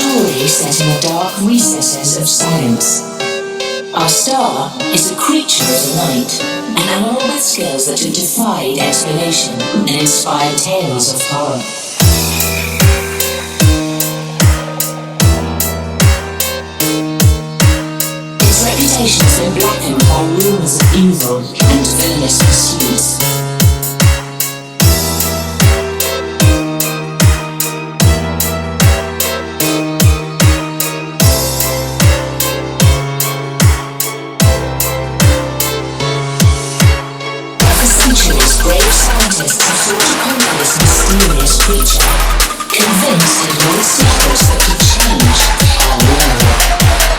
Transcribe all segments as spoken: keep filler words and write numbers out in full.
story set in the dark recesses of science. Our star is a creature of the night, an animal with skills that have defied explanation and inspired tales of horror. Its reputation has been blackened by rumors of evil and villainous pursuits. Brave scientists have sought to conquer this mysterious creature, convinced it holds secrets that could change our world.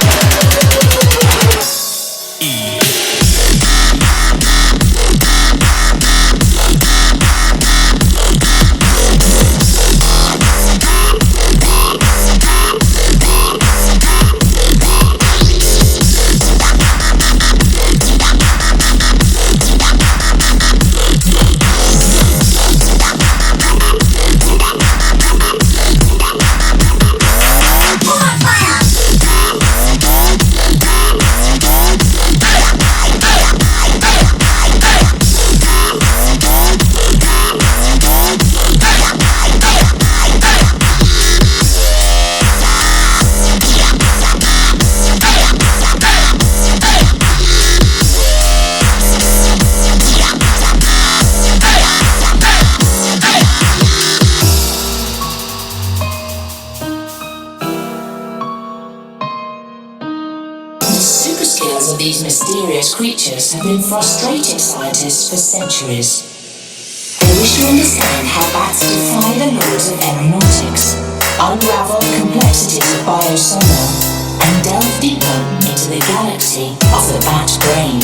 The superskills of these mysterious creatures have been frustrating scientists for centuries. They wish to understand how bats defy the laws of aeronautics, unravel the complexities of biosonar, and delve deeper into the galaxy of the bat brain.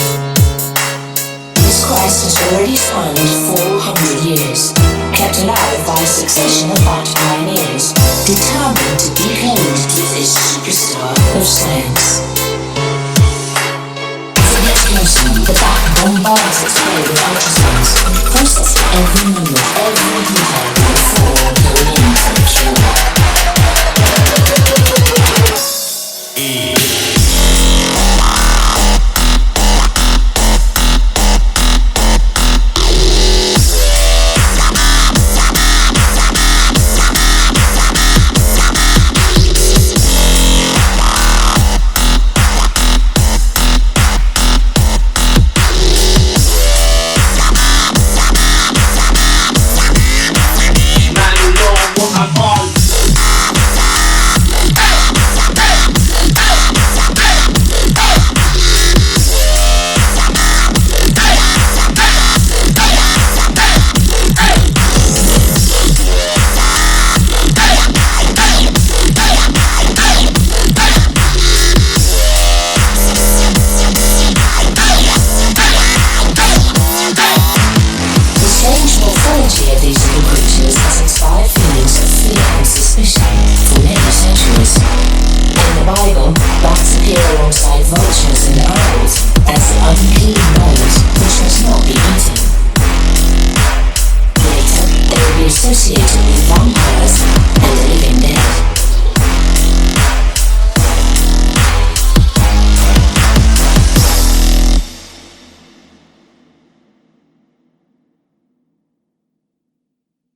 This quest has already spanned four hundred years, kept alive by a succession of bat pioneers, determined to decode this superstar of science. The bat bombards its prey with ultrasounds, processing every number, every detail before going in for the kill. Of these little creatures has inspired feelings of fear and suspicion for many centuries. In the Bible, bats appear alongside vultures and owls as the unclean birds which must not be eaten. Later, they will be associated with vampires and the living dead.